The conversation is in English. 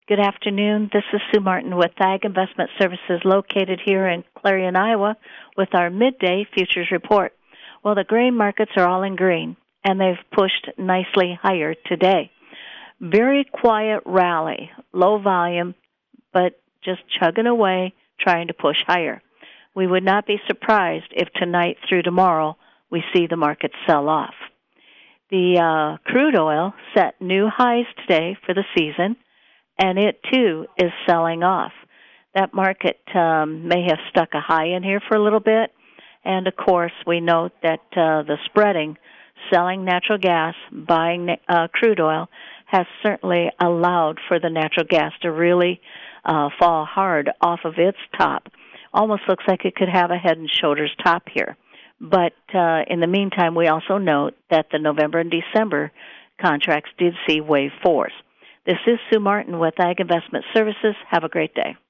Good afternoon. This is Sue Martin with Ag Investment Services located here in Clarion, Iowa with our midday futures report. Well, the grain markets are all in green, and they've pushed nicely higher today. Very quiet rally, low volume, but just chugging away, trying to push higher. We would not be surprised if tonight through tomorrow we see the market sell off. The crude oil set new highs today for the season, and it, too, is selling off. That market may have stuck a high in here for a little bit, and, of course, we note that the spreading, selling natural gas, buying crude oil, has certainly allowed for the natural gas to really fall hard off of its top. Almost looks like it could have a head and shoulders top here. But in the meantime, we also note that the November and December contracts did see wave fours. This is Sue Martin with Ag Investment Services. Have a great day.